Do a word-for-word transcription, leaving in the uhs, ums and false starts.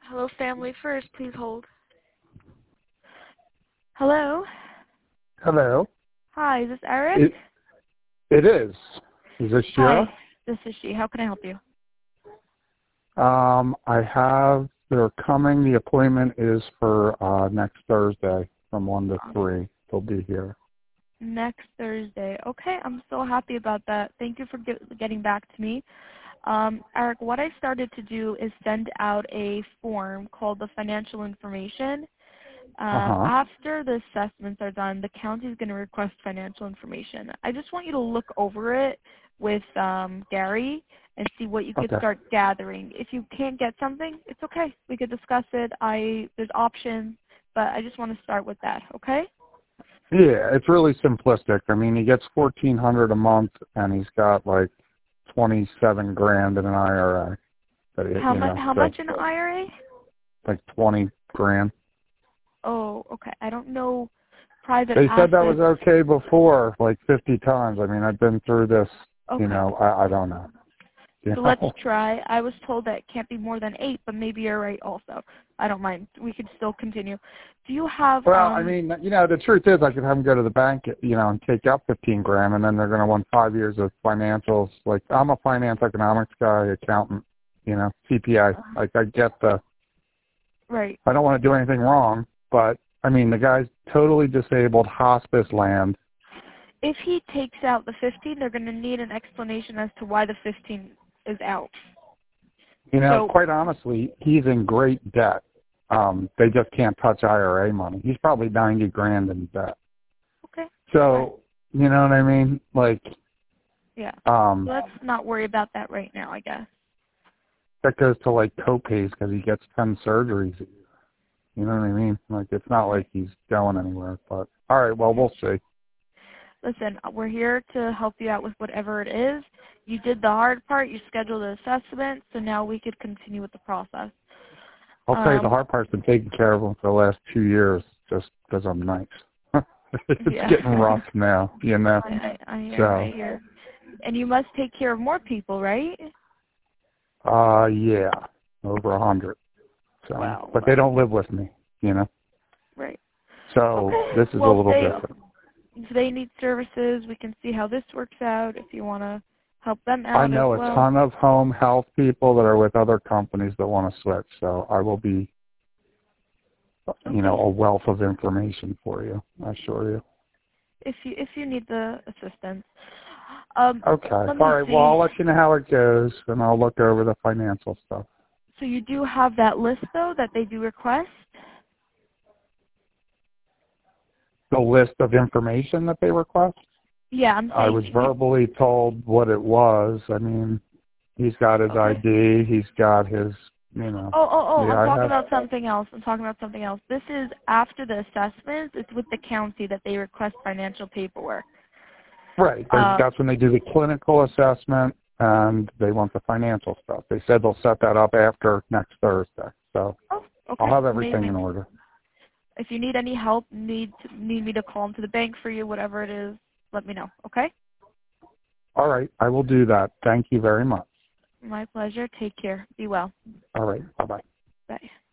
Hello, Family First. Please hold. Hello. Hello. Hi, is this Eric? It, it is. Is this Shira? Hi, this is she. How can I help you? Um, I have, they're coming. The appointment is for uh, next Thursday from one to three. They'll be here. Next Thursday. Okay, I'm so happy about that. Thank you for get, getting back to me. Um, Eric, what I started to do is send out a form called the financial information. Um, Uh-huh. After the assessments are done, the county is going to request financial information. I just want you to look over it with um, Gary and see what you could Okay. start gathering. If you can't get something, it's okay. We could discuss it. I there's options, but I just want to start with that. Okay? Yeah, it's really simplistic. I mean, he gets fourteen hundred a month, and he's got like twenty-seven grand in an I R A. That he, How you much? know, How so much in I R A? like twenty grand. Oh, okay. I don't know private They said that was assets. okay before, like fifty times. I mean, I've been through this. You Okay. know, I, I don't know. You So let's know? try. I was told that it can't be more than eight, but maybe you're right also. I don't mind. We could still continue. Do you have Well, um I mean, you know, the truth is I could have them go to the bank, you know, and take out fifteen grand, and then they're going to want five years of financials. Like, I'm a finance economics guy, accountant, you know, C P A. Like, I get the, right. I don't want to do anything wrong, but, I mean, the guy's totally disabled, hospice land. If he takes out the fifteen, they're going to need an explanation as to why the fifteen is out. You know, So, quite honestly, he's in great debt. Um, they just can't touch I R A money. He's probably ninety grand in debt. okay. So, you know what I mean? Like, Yeah. um, Let's not worry about that right now, I guess. that goes to like co-pays because he gets ten surgeries a year. You know what I mean? Like, it's not like he's going anywhere. But all right, well, we'll see. Listen, we're here to help you out with whatever it is. You did the hard part. You scheduled the assessment, so now we could continue with the process. I'll tell you, the Um, hard part's been taking care of him for the last two years, just because I'm nice. It's yeah. getting rough now, you know. I, I, I hear, So, I hear. And you must take care of more people, right? uh, yeah, over a hundred. So, Wow. but they Wow. don't live with me, you know. Right. So Okay. this is a Well, if little they different. if they need services, we can see how this works out. If you want to help them I out as know a well. ton of home health people that are with other companies that want to switch. So I will be, you know, Okay. a wealth of information for you. I assure you. If you if you need the assistance. Um. Okay. Let All me right. Well, see. I'll let you know how it goes, and I'll look over the financial stuff. So you do have that list though that they do request. The list of information that they request. Yeah, I'm I saying. was verbally told what it was. I mean, he's got his Okay. I D. He's got his, you know. Oh, oh, oh, Yeah, I'm I talking have. about something else. I'm talking about something else. This is after the assessments. It's with the county that they request financial paperwork. Right. They, Um, that's when they do the clinical assessment and they want the financial stuff. They said they'll set that up after next Thursday. So oh, I'll okay, have everything amazing. in order. If you need any help, need to, need me to call into the bank for you, whatever it is, let me know, okay? All right. I will do that. Thank you very much. My pleasure. Take care. Be well. All right. Bye-bye. Bye.